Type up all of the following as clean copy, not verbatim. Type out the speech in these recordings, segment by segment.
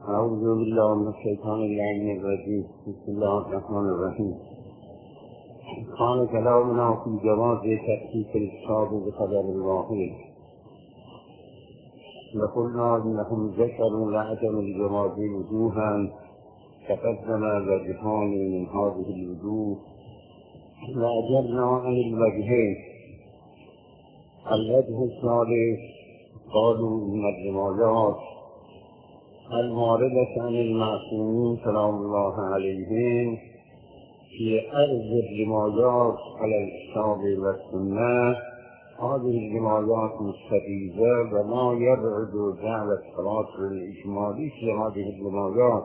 أعوذ بالله من الشيطان اللعين الرجيم. بسم الله الرحمن الرحيم. كان كلامنا في جواز تخصيص الإشهاد بخبر الواحد، لقلنا إنهم ذكروا لعدم الجواز وجوها تقدم وجهان من هذه الوجوه، وأجرنا عن الوجهين. الوجه الثالث قالوا إن الروايات الماردة عن المعصومين سلام الله عليهم في أرض الروايات على الكتاب والسنة، هذه الروايات مستفيضة وما يبعد جعل الصلاة الإجمالي في هذه الروايات،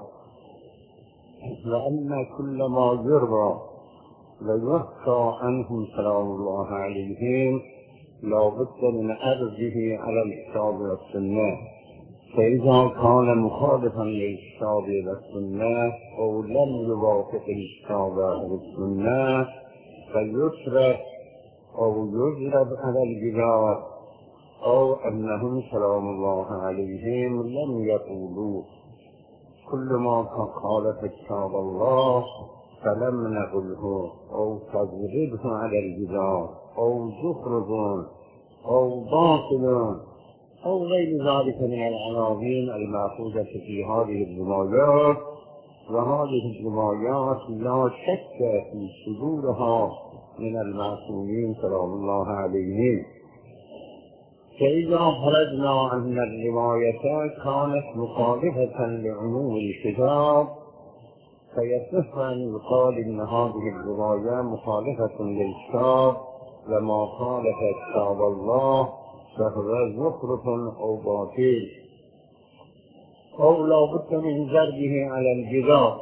لأن كل ما يروى ويحكى عنهم سلام الله عليهم لا بد من أرضه على الكتاب والسنة، فإذا كان مخالفا للكتاب والسنة أو لم يوافق الكتاب والسنة فيترك أو يجرب على الجدار، أو أنهم سلام الله عليهم لم يقولوا. كل ما خالف كتاب الله فلم نقله أو تجربه على الجدار أو زخرف أو باطل أو غير ذلك من العناوين المأخوذة في هذه الروايات، وهذه الروايات لا شك في صدورها من المعصومين سلام الله عليهم. فإذا فرضنا أن الرواية كانت مخالفة لعموم الكتاب فيصح أن يقال إن هذه الرواية مخالفة للكتاب، وما خالف كتاب الله فهو زخرف أو باطل، أو لا بد من ضربه على الجدار.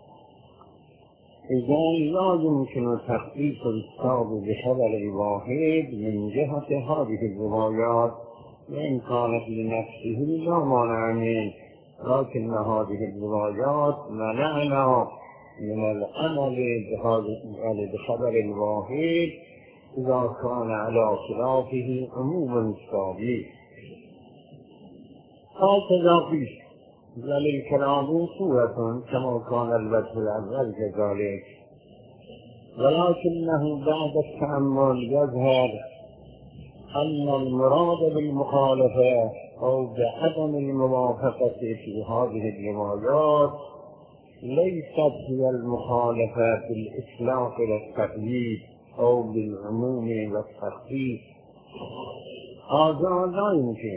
إذن لا يمكن تخصيص الكتاب بخبر واحد من جهة هذه الروايات، وإن كانت لنفسه لا مانع منه، لكن هذه الروايات منعنا من العمل بخبر الواحد إذا كان على خلافه عموما سابق. هكذا فيه وللكلام صورة كما كان الوجه الأول كذلك، ولكنه بعد التأمل يظهر أن المراد بالمخالفة أو بعدم الموافقة في هذه الروايات ليست هي المخالفة بالإطلاق والتقييد أو بالعموم والتخصيص، هذا لا يمكن،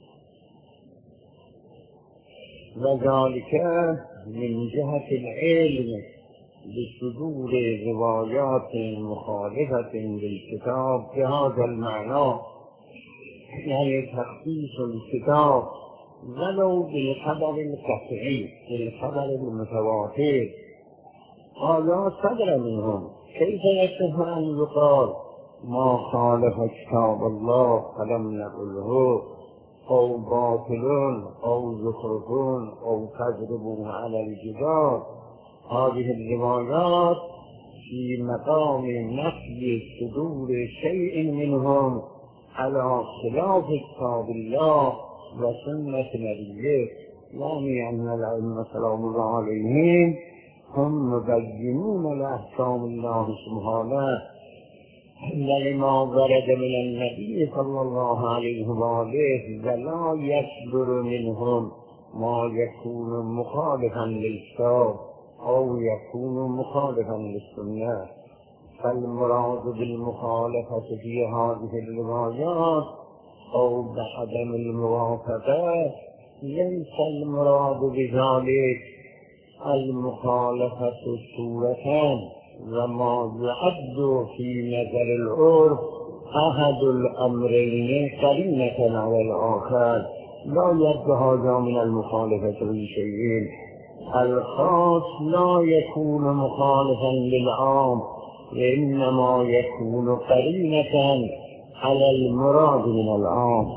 وذلك من جهة العلم بصدور روايات مخالفة للكتاب بهذا المعنى، يعني تخصيص الكتاب ولو بالخبر القطعي بالخبر المتواتر، هذا صدر منهم. كيف يصح أن يقال ما خالف كتاب الله فلم نقله، أو باطل أو زخرف أو كذب على الجدار؟ هذه الروايات في مقام نفي صدور شيء منهم على خلاف كتاب الله وسنة نبيه، يعني أن الأئمة سلام الله عليهم هم مبينون لأحكام الله سبحانه، لما ورد من النبي صلى الله عليه وآله، ولا يصدر منهم ما يكون مخالفا للكتاب أو يكون مخالفا للسنة. فالمراد بالمخالفة في هذه الروايات أو بعدم الموافقة ليس المراد بذلك المخالفة صورتان، وما يعد في نظر العرف أحد الأمرين قرينة على الآخر، لا يبدو هذا من المخالفة بشيء. الخاص لا يكون مخالفا للعام، إنما يكون قرينة على المراد من العام.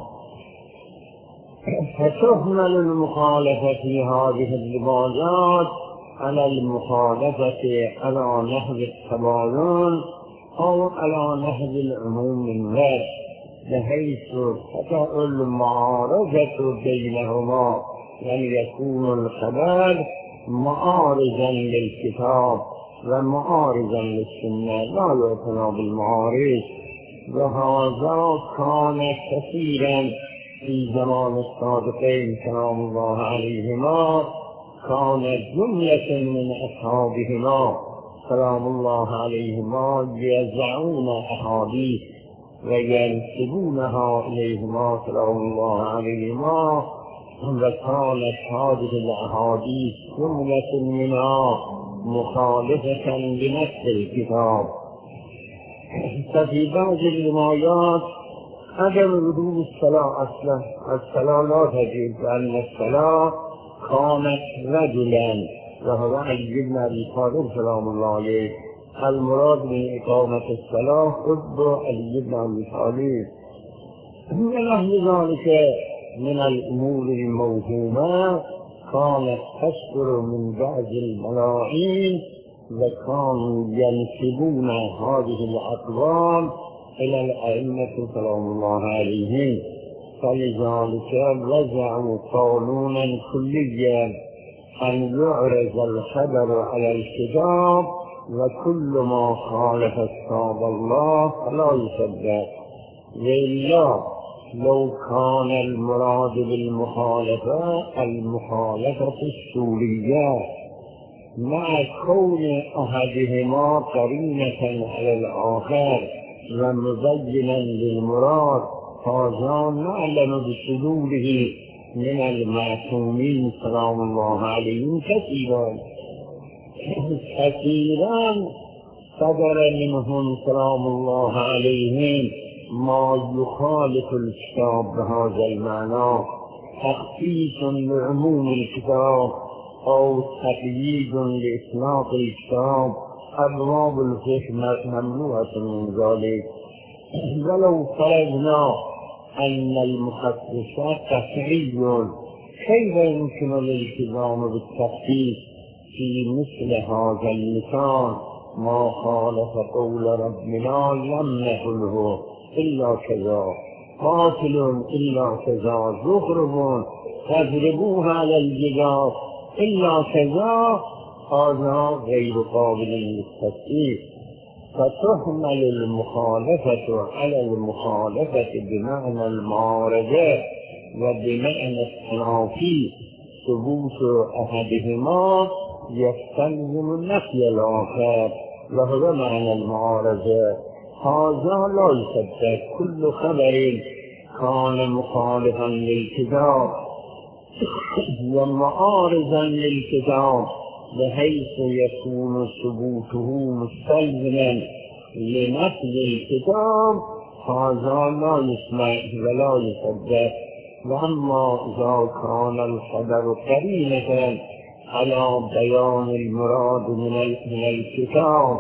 فتحمل المخالفة في هذه الروايات على المخالفة على نحو التباين أو على نحو العموم الناس، بحيث تقع المعارضة بينهما وليكون الخبر معارضا للكتاب ومعارضا للسنة لا يعتنى بالمعارض. وهذا كان كثيرا في زمان الصادقين سلام الله عليهما، كان جملة من أصحابهما سلام الله عليهما يزعون أحاديث وينسبونها إليهما سلام الله عليهما، وكانت هذه الأحاديث جملة منها مخالفة لنص الكتاب. ففي بعض الروايات عدم وجوب الصلاة أصلا، الصلاة لا تجوز، لأن الصلاة كانت رجلا وهو علي بن أبي طالب سلام الله عليه. المراد من إقامة الصلاة حب علي بن أبي طالب. ونحو ذلك من الأمور الموهومة كانت تصدر من بعض الملاعين، وكانوا ينسبون هذه الأقوال إلى الأئمة سلام الله عليهم، فلذلك وضعوا قانونا كليا أن يعرض الخبر على الكتاب، وكل ما خالف كتاب الله فلا يصدق. وإلا لو كان المراد بالمخالفة المخالفة السورية مع كون أحدهما قرينة على الآخر ومبينا للمراد، هذا نعلم بصدوره من المعصومين سلام الله عليهم كثيرا صدر منهم سلام الله عليهم ما يخالف الكتاب بهذا المعنى، تخصيص لعموم الكتاب أو تقييد لإطلاق الكتاب. أبواب الفقه ممنوعة من ذلك. ولو فرضنا أن المخصصات تفعيل، كيف يمكن الالتزام بالتخصيص في مثل هذا المثال؟ ما خالف قول ربنا لم نقله إلا كذا، قاتل إلا كذا، زخرف فاضربوها على الجدار إلا كذا، هذا غير قابل للتخصيص. فتحمل المخالفة على المخالفة بمعنى المعارضة وبمعنى التنافي. ثبوت أحدهما يستلزم نفي الآخر وهو معنى المعارضة. هذا لا يصدق كل خبر كان مخالفا للكتاب ومعارضا للكتاب بحيث يكون ثبوته مستلزما لنفي الكتاب، هذا لا يسمع ولا يصدق. واما اذا كان الخبر قرينة على بيان المراد من الكتاب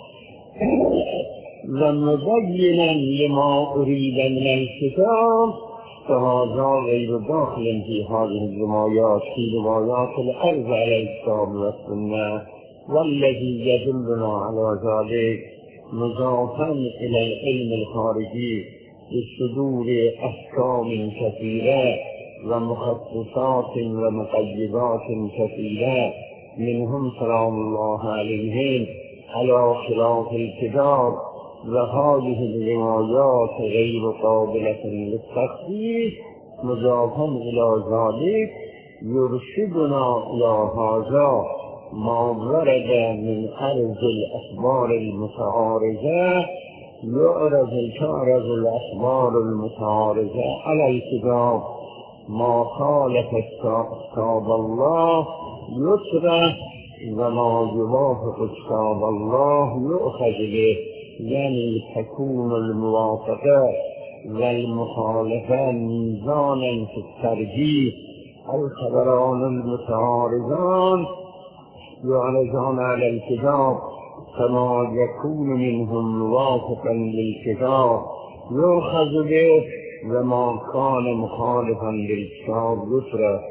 ومبينا لما أريد من الكتاب، فهذا غير داخل في هذه الروايات، في روايات الأرض على الكتاب والسنة. والذي يدلنا على ذلك مضافا إلى العلم الخارجي بصدور أحكام كثيرة ومخصصات ومقيدات كثيرة منهم سلام الله عليهم على خلاف الكتاب. وهذه الروايات غير قابلة للتخصيص. مضافا إلى ذلك يرشدنا إلى هذا ما ورد من عرض الأخبار المتعارضة. تعرض الأخبار المتعارضة على الكتاب، ما خالف كتاب الله يترك وما يوافق كتاب الله يؤخذ به، يعني تكون الموافقة والمخالفة ميزانا في الترجيح. الخبران المتعارضان يعرضان على الكتاب كما يكون منهم موافقا للكتاب يؤخذ به، وما كان مخالفا للكتاب يترك.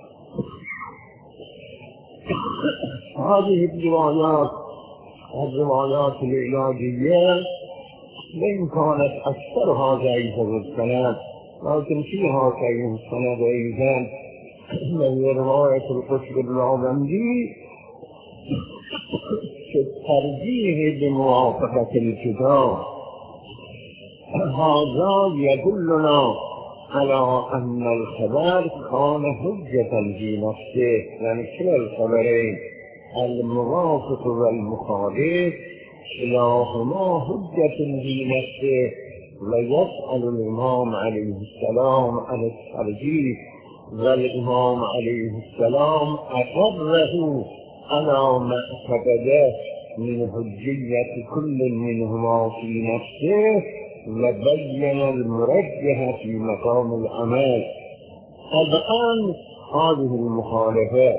هذه الروايات العلاجية وإن كانت أكثرها ضعيفة السند، لكن فيها كيف السند أيضا وهي رواية القطب الراوندي في الترجيح بموافقة الكتاب. هذا يدلنا على أن الخبر كان حجة في نفسه، يعني كلا الخبرين الموافق والمخالف كلاهما حجة في نفسه. ويسأل الإمام عليه السلام عن الترجيح، والإمام عليه السلام أقره على ما اعتقده من حجية كل منهما في نفسه، وبين المرجح في مقام العمل. الآن هذه المخالفات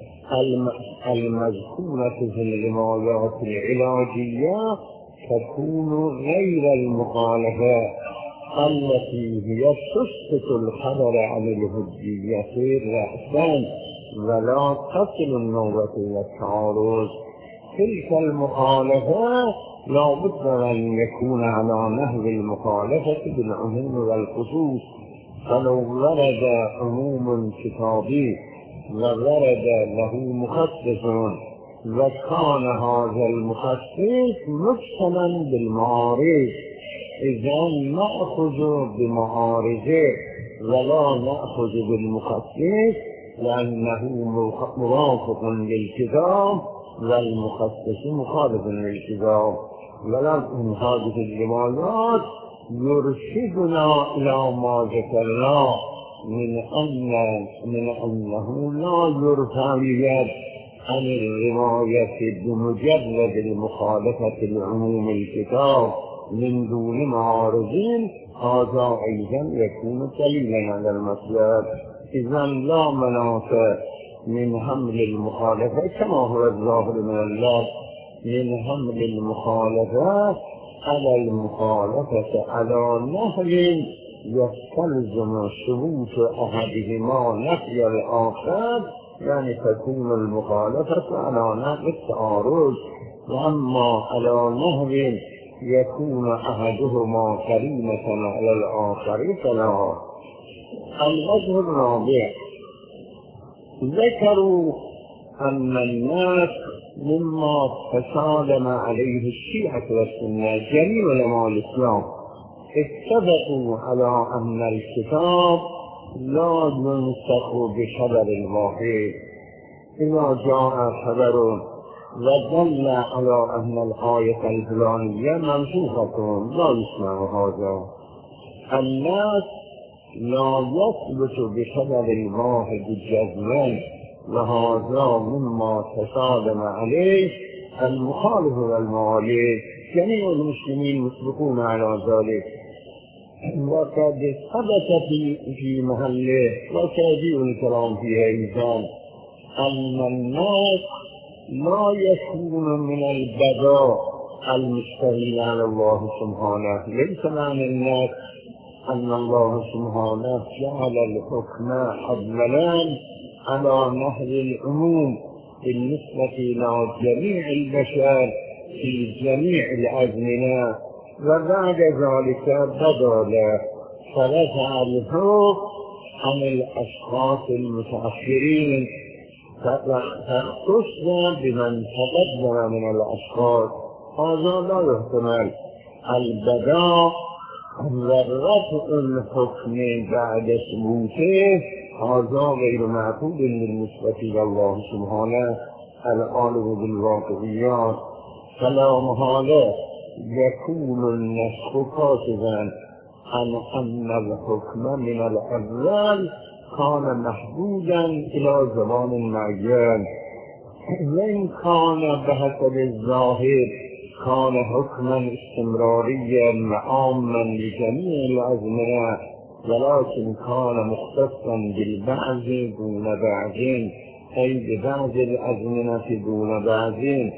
المذكورة في الروايات العلاجية تكون غير المخالفات التي هي تسقط الخبر عن الحجية رأسا ولا تصل النوبة إلى التعارض. تلك المخالفات لا بد أن يكون على نحو المخالفة بالعموم والخصوص. فلو ورد عموم كتابي وورد له مخصص وكان هذا المخصص مقسما بالمعارض، إذا نأخذ بمعارضه ولا نأخذ بالمخصص، لأنه موافق للكتاب والمخصص مخالف للكتاب. ولكن هذه الروايات يرشدنا إلى ما ذكرنا من أنه لا يرفع اليد عن الرواية بمجرد المخالفة لعموم الكتاب من دون معارضين. هذا أيضا يكون دليلا على المسلك. إذا لا مناط من حمل المخالفة كما هو الظاهر من اللفظ، من حمل المخالفة على المخالفة على نحو يستلزم ثبوت أحدهما نفي الآخر، يعني تكون المخالفة على نحو التعارض. وأما على نحو يكون أحدهما كريمة على الآخر فلا. الوجه الرابع، ذكروا أن الناس مما تسالم عليه الشيعة والسنة جميع علماء الإسلام اتفقوا على أن الكتاب لا ينسخ بخبر واحد. إذا جاء خبر ودل على أن الآية الفلانية منسوخة لا يسمع هذا. الناس لا يثبت بخبر واحد جزما، وهذا مما تسالم عليه المخالف والمعارض. جميع المسلمين مسبقون على ذلك، وقد ثبت في محله وسيجيء الكلام فيه أيضا أن الناس لا يكون من البداء المستهين على الله سبحانه. ليس معنى الناس أن الله سبحانه جعل الحكم حبلا على نحو العموم بالنسبة إلى جميع البشر في جميع الأزمنة، وبعد ذلك بدا له فرفع الحكم عن الأشخاص المتأخرين فاختص بمن تقدم من الأشخاص. هذا لا يحتمل. البداء ورفع الحكم بعد ثبوته هذا غير معقول بالنسبة إلى الله سبحانه العالم بالواقعيات. فلا محالة يكون النسخ كاتبا عن أن الحكم من الأول كان محدودا إلى زمان معين، وإن كان بحسب الظاهر كان حكما استمراريا عاما لجميع الأزمنة، ولكن كان مختصا بالبعض دون بعض، أي ببعض الأزمنة دون بعض.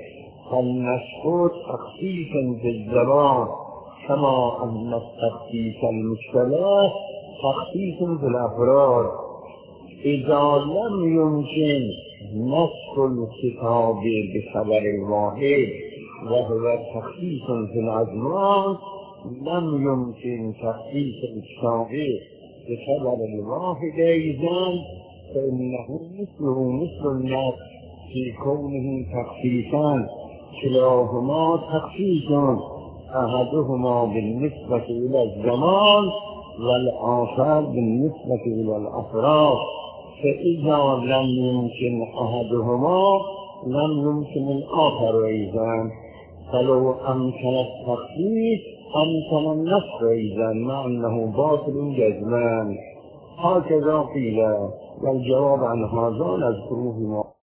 فالنسخ تخصيص بالزمان كما أن التخصيص المشتبه تخصيص بالأفراد. إذا لم يمكن نسخ الكتاب بخبر الواحد وهو تخصيص في الأزمان، لم يمكن تخصيص الكتاب بخبر الواحد أيضا فإنه مثل النفس في كونه تخصيصا، كلاهما تخصيص، أحدهما بالنسبة إلى الزمان والآخر بالنسبة إلى الأفراد، فإذا لم يمكن أحدهما لم يمكن الآخر أيضا، فلو أمكن التخصيص أمكن النفس أيضا، مع أنه باطل جزمان. هكذا قيل، والجواب عن هذا نذكره